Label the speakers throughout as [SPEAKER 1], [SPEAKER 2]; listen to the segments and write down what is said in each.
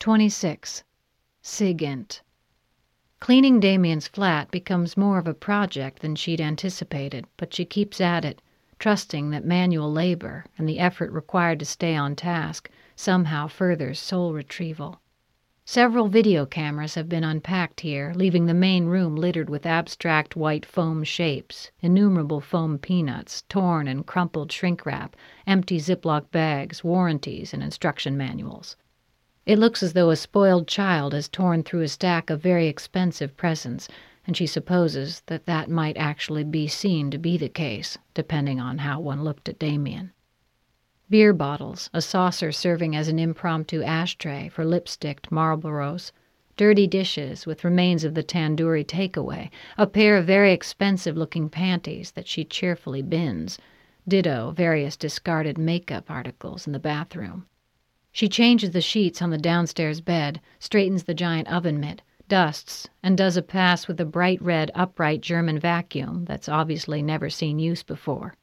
[SPEAKER 1] 26. SIGINT. Cleaning Damien's flat becomes more of a project than she'd anticipated, but she keeps at it, trusting that manual labor and the effort required to stay on task somehow furthers soul retrieval. Several video cameras have been unpacked here, leaving the main room littered with abstract white foam shapes, innumerable foam peanuts, torn and crumpled shrink wrap, empty Ziploc bags, warranties, and instruction manuals. It looks as though a spoiled child has torn through a stack of very expensive presents, and she supposes that that might actually be seen to be the case, depending on how one looked at Damien. Beer bottles, a saucer serving as an impromptu ashtray for lipsticked Marlboros, dirty dishes with remains of the tandoori takeaway, a pair of very expensive-looking panties that she cheerfully bins, ditto various discarded makeup articles in the bathroom. She changes the sheets on the downstairs bed, straightens the giant oven mitt, dusts, and does a pass with a bright red upright German vacuum that's obviously never seen use before.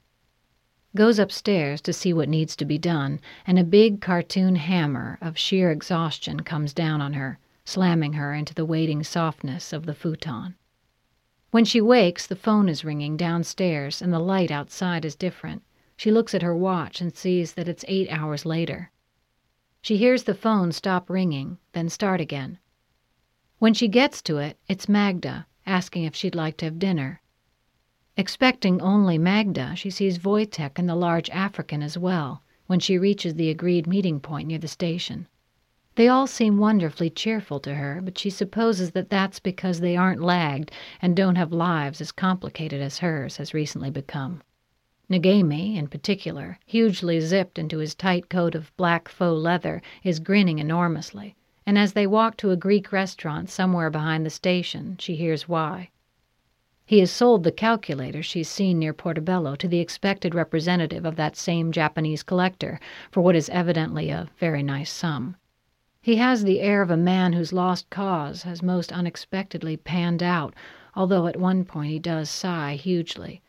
[SPEAKER 1] Goes upstairs to see what needs to be done, and a big cartoon hammer of sheer exhaustion comes down on her, slamming her into the waiting softness of the futon. When she wakes, the phone is ringing downstairs and the light outside is different. She looks at her watch and sees that it's 8 hours later. She hears the phone stop ringing, then start again. When she gets to it, it's Magda, asking if she'd like to have dinner. Expecting only Magda, she sees Wojtek and the large African as well, when she reaches the agreed meeting point near the station. They all seem wonderfully cheerful to her, but she supposes that that's because they aren't lagged and don't have lives as complicated as hers has recently become. Ngemi, in particular, hugely zipped into his tight coat of black faux leather, is grinning enormously, and as they walk to a Greek restaurant somewhere behind the station, she hears why. He has sold the calculator she's seen near Portobello to the expected representative of that same Japanese collector for what is evidently a very nice sum. He has the air of a man whose lost cause has most unexpectedly panned out, although at one point he does sigh hugely.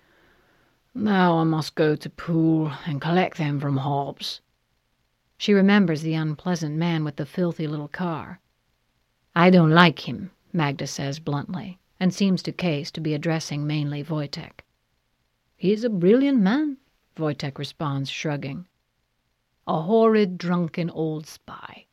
[SPEAKER 1] "Now I must go to Poole and collect them from Hobbs." She remembers the unpleasant man with the filthy little car. "I don't like him," Magda says bluntly, and seems to Case to be addressing mainly Wojtek. "He's a brilliant man," Wojtek responds, shrugging. "A horrid, drunken old spy."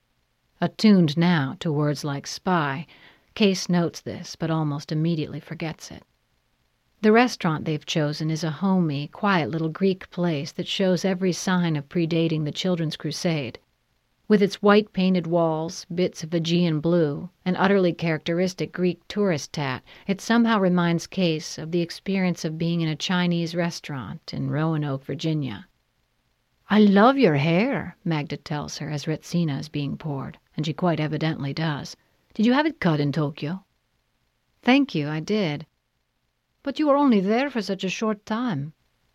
[SPEAKER 1] Attuned now to words like spy, Case notes this, but almost immediately forgets it. The restaurant they've chosen is a homey, quiet little Greek place that shows every sign of predating the Children's Crusade. With its white-painted walls, bits of Aegean blue, and utterly characteristic Greek tourist tat, it somehow reminds Case of the experience of being in a Chinese restaurant in Roanoke, Virginia. "I love your hair," Magda tells her as Retsina is being poured, and she quite evidently does. "Did you have it cut in Tokyo?" "Thank you, I did." "But you were only there for such a short time."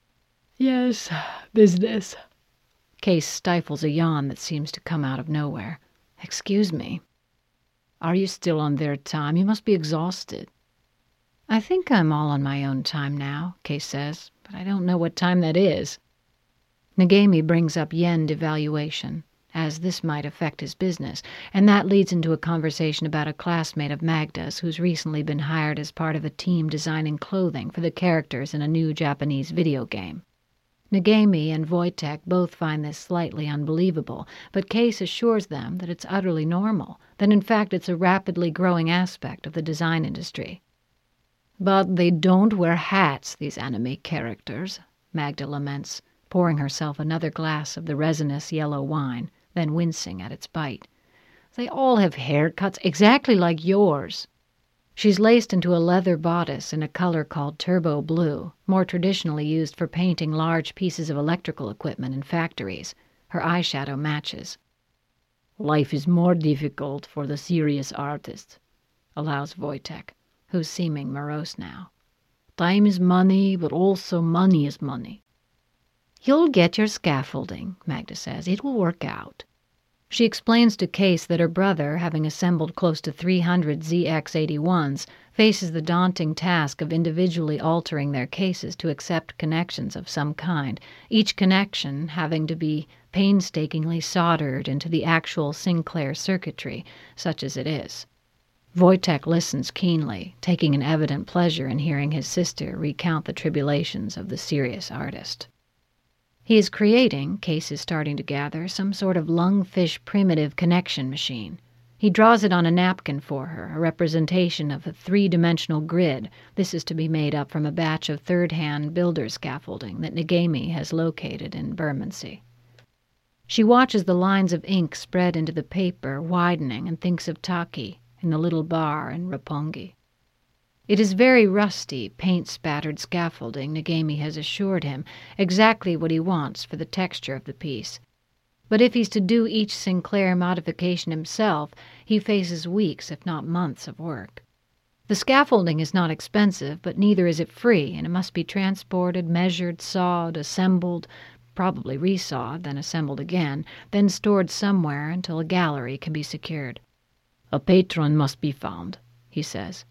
[SPEAKER 1] "Yes, business." Case stifles a yawn that seems to come out of nowhere. "Excuse me." "Are you still on their time? You must be exhausted." "I think I'm all on my own time now," Case says, "but I don't know what time that is." Ngemi brings up yen devaluation, as this might affect his business, and that leads into a conversation about a classmate of Magda's who's recently been hired as part of a team designing clothing for the characters in a new Japanese video game. Ngemi and Wojtek both find this slightly unbelievable, but Case assures them that it's utterly normal, that in fact it's a rapidly growing aspect of the design industry. "But they don't wear hats, these anime characters," Magda laments, pouring herself another glass of the resinous yellow wine, then wincing at its bite. "They all have haircuts exactly like yours." She's laced into a leather bodice in a color called turbo blue, more traditionally used for painting large pieces of electrical equipment in factories. Her eyeshadow matches. "Life is more difficult for the serious artist," allows Wojtek, who's seeming morose now. "Time is money, but also money is money." "You'll get your scaffolding," Magda says. "It will work out." She explains to Case that her brother, having assembled close to 300 ZX81s, faces the daunting task of individually altering their cases to accept connections of some kind, each connection having to be painstakingly soldered into the actual Sinclair circuitry, such as it is. Wojtek listens keenly, taking an evident pleasure in hearing his sister recount the tribulations of the serious artist. He is creating, Case is starting to gather, some sort of lungfish primitive connection machine. He draws it on a napkin for her, a representation of a three-dimensional grid. This is to be made up from a batch of third-hand builder scaffolding that Ngemi has located in Bermondsey. She watches the lines of ink spread into the paper, widening, and thinks of Taki in the little bar in Roppongi. It is very rusty, paint-spattered scaffolding, Ngemi has assured him, exactly what he wants for the texture of the piece. But if he's to do each Sinclair modification himself, he faces weeks, if not months, of work. The scaffolding is not expensive, but neither is it free, and it must be transported, measured, sawed, assembled, probably resawed, then assembled again, then stored somewhere until a gallery can be secured. "A patron must be found," he says.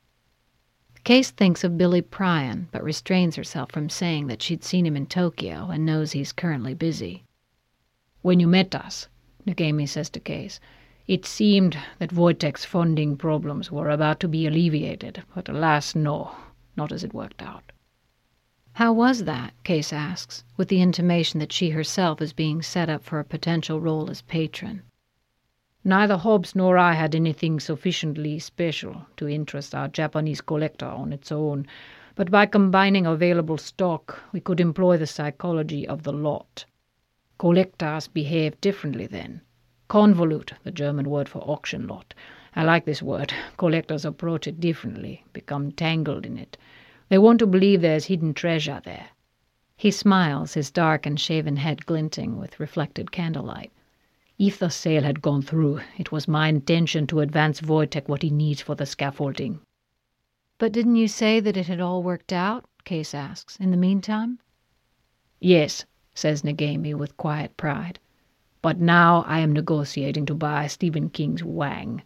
[SPEAKER 1] Case thinks of Billy Pryan, but restrains herself from saying that she'd seen him in Tokyo and knows he's currently busy. "When you met us," Ngemi says to Case, "it seemed that Wojtek's funding problems were about to be alleviated, but alas, no, not as it worked out." How was that, Case asks, with the intimation that she herself is being set up for a potential role as patron. "Neither Hobbs nor I had anything sufficiently special to interest our Japanese collector on its own, but by combining available stock, we could employ the psychology of the lot. Collectors behave differently then. Convolute, the German word for auction lot. I like this word. Collectors approach it differently, become tangled in it. They want to believe there's hidden treasure there." He smiles, his dark and shaven head glinting with reflected candlelight. "If the sale had gone through, it was my intention to advance Wojtek what he needs for the scaffolding." "But didn't you say that it had all worked out?" Case asks. "In the meantime?" "Yes," says Ngemi with quiet pride. "But now I am negotiating to buy Stephen King's Wang."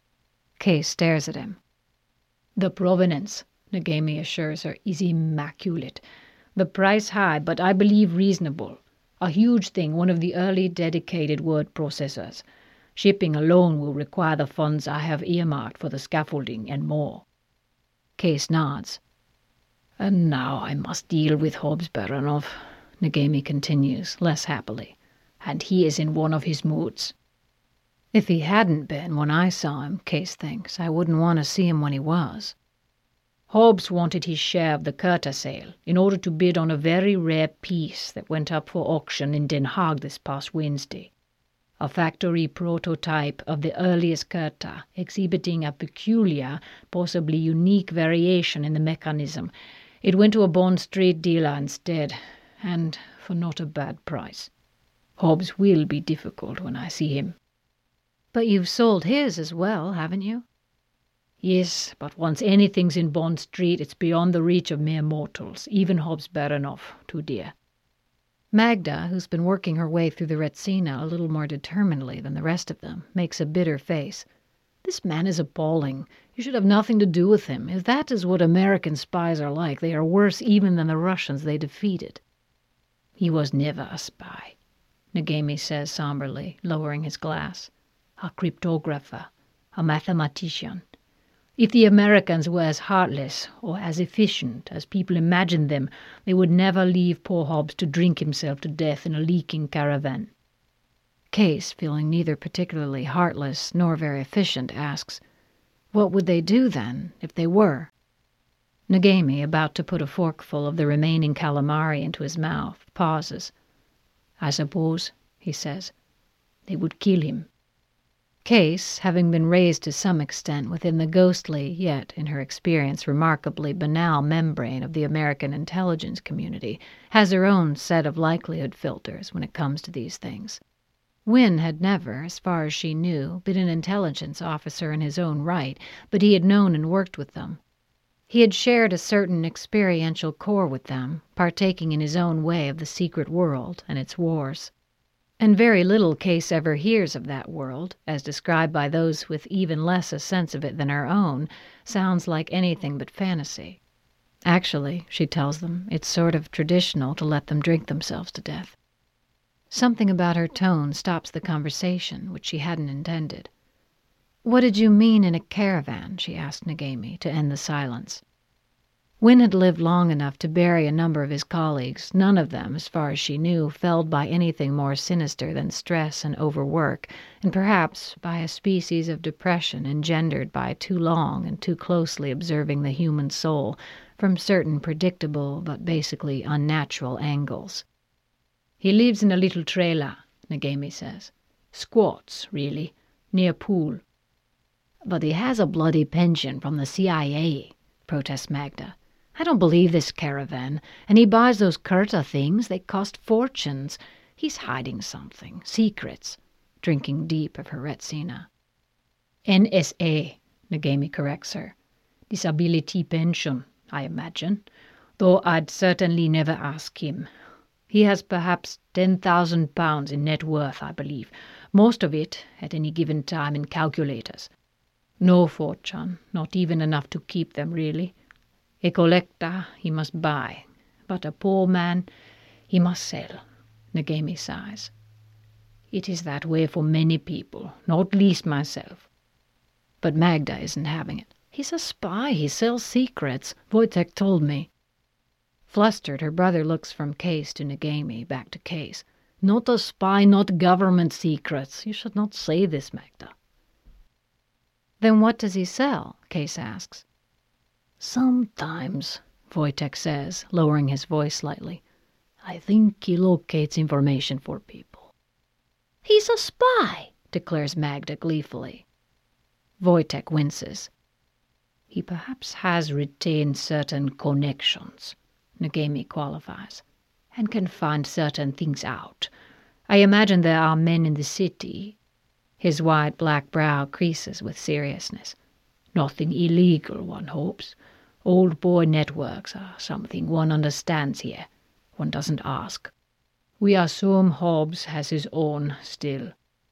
[SPEAKER 1] Case stares at him. "The provenance," Ngemi assures her, "is immaculate. The price high, but I believe reasonable. A huge thing, one of the early dedicated word processors. Shipping alone will require the funds I have earmarked for the scaffolding and more." Case nods. "And now I must deal with Hobbs Baranov," Ngemi continues, less happily. "And he is in one of his moods." If he hadn't been when I saw him, Case thinks, I wouldn't want to see him when he was. "Hobbs wanted his share of the Curta sale in order to bid on a very rare piece that went up for auction in Den Haag this past Wednesday. A factory prototype of the earliest Curta, exhibiting a peculiar, possibly unique variation in the mechanism. It went to a Bond Street dealer instead, and for not a bad price. Hobbs will be difficult when I see him." "But you've sold his as well, haven't you?" "Yes, but once anything's in Bond Street, it's beyond the reach of mere mortals, even Hobbs Baranov, too dear." Magda, who's been working her way through the Retsina a little more determinedly than the rest of them, makes a bitter face. "This man is appalling. You should have nothing to do with him. If that is what American spies are like, they are worse even than the Russians they defeated." "He was never a spy," Ngemi says somberly, lowering his glass. "A cryptographer, a mathematician. If the Americans were as heartless or as efficient as people imagined them, they would never leave poor Hobbs to drink himself to death in a leaking caravan." Case, feeling neither particularly heartless nor very efficient, asks, "What would they do, then, if they were?" Ngemi, about to put a forkful of the remaining calamari into his mouth, pauses. "I suppose," he says, "they would kill him." Case, having been raised to some extent within the ghostly, yet, in her experience, remarkably banal membrane of the American intelligence community, has her own set of likelihood filters when it comes to these things. Wynne had never, as far as she knew, been an intelligence officer in his own right, but he had known and worked with them. He had shared a certain experiential core with them, partaking in his own way of the secret world and its wars. And very little Case ever hears of that world, as described by those with even less a sense of it than her own, sounds like anything but fantasy. Actually, she tells them, it's sort of traditional to let them drink themselves to death. Something about her tone stops the conversation, which she hadn't intended. "What did you mean in a caravan?" she asked Ngemi, to end the silence. Wynne had lived long enough to bury a number of his colleagues, none of them, as far as she knew, felled by anything more sinister than stress and overwork, and perhaps by a species of depression engendered by too long and too closely observing the human soul from certain predictable but basically unnatural angles. "He lives in a little trailer," Ngemi says. "Squats, really, near Poole." "But he has a bloody pension from the CIA, protests Magda. "I don't believe this caravan, and he buys those Kurta things, they cost fortunes. He's hiding something, secrets," drinking deep of her Retsina. "NSA, Ngemi corrects her. "Disability pension, I imagine, though I'd certainly never ask him. He has perhaps £10,000 in net worth, I believe, most of it at any given time in calculators. No fortune, not even enough to keep them, really. A collector he must buy, but a poor man he must sell," Ngemi sighs. "It is that way for many people, not least myself." But Magda isn't having it. "He's a spy, he sells secrets, Wojtek told me." Flustered, her brother looks from Case to Ngemi, back to Case. "Not a spy, not government secrets. You should not say this, Magda." "Then what does he sell?" Case asks. "Sometimes," Wojtek says, lowering his voice slightly, "I think he locates information for people." "He's a spy," declares Magda gleefully. Wojtek winces. "He perhaps has retained certain connections," Ngemi qualifies, "and can find certain things out. I imagine there are men in the city." His wide black brow creases with seriousness. "Nothing illegal, one hopes. Old boy networks are something one understands here. One doesn't ask. We assume Hobbs has his own still."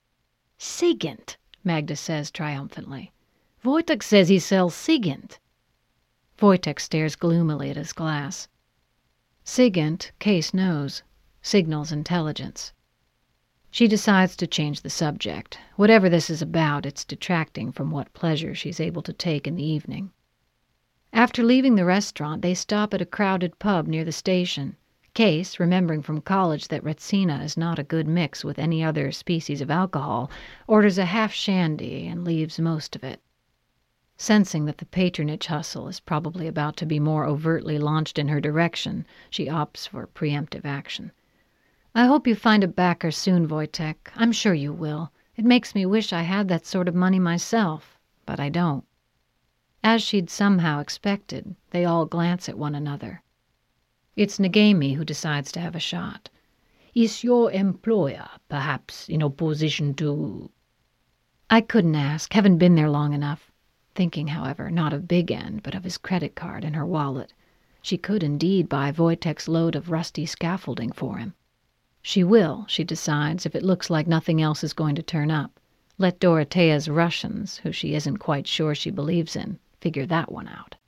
[SPEAKER 1] "Sigint," Magda says triumphantly. "Wojtek says he sells Sigint." Wojtek stares gloomily at his glass. Sigint, Case knows, signals intelligence. She decides to change the subject. Whatever this is about, it's detracting from what pleasure she's able to take in the evening. After leaving the restaurant, they stop at a crowded pub near the station. Case, remembering from college that Retsina is not a good mix with any other species of alcohol, orders a half shandy and leaves most of it. Sensing that the patronage hustle is probably about to be more overtly launched in her direction, she opts for preemptive action. "I hope you find a backer soon, Wojtek. I'm sure you will. It makes me wish I had that sort of money myself, but I don't." As she'd somehow expected, they all glance at one another. It's Ngemi who decides to have a shot. "Is your employer perhaps in opposition to—" "I couldn't ask. Haven't been there long enough." Thinking, however, not of Big End, but of his credit card in her wallet. She could indeed buy Wojtek's load of rusty scaffolding for him. She will, she decides, if it looks like nothing else is going to turn up. Let Dorotea's Russians, who she isn't quite sure she believes in, figure that one out.